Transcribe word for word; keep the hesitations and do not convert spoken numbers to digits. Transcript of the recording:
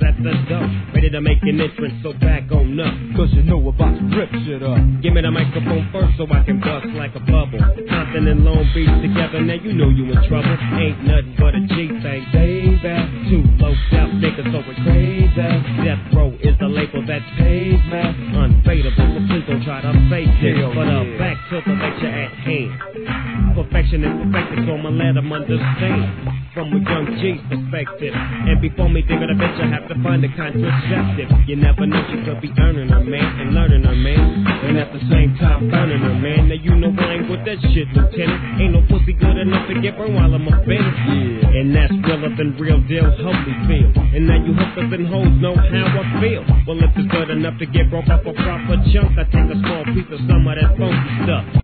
at the door, ready to make an entrance, so back on up. Cause you know about to rip shit up. Give me the microphone first so I can bust like a bubble. Compton and Long Beach together, now you know you in trouble. Ain't nothing but a G thing, baby. Two low out niggas so it's crazy. Death Row is the label that pays me. Unfadable, so please don't try to fake it. Hell But uh, yeah. back to the lecture at hand. Perfection is perfected, so I'ma let them understand. From a young G's perspective. And before me digging a bitch, I have to find a contraceptive. You never know, she could be earning her, man, and learning her, man. And at the same time, burning her, man. Now you know I ain't with that shit, Lieutenant. Ain't no pussy good enough to get burned while I'm a bend. Yeah. And that's realer than real deal, Holyfield. And now you hookers and hoes know how I feel. Well, if it's good enough to get broke off a proper chunk, I take a small piece of some of that funky stuff.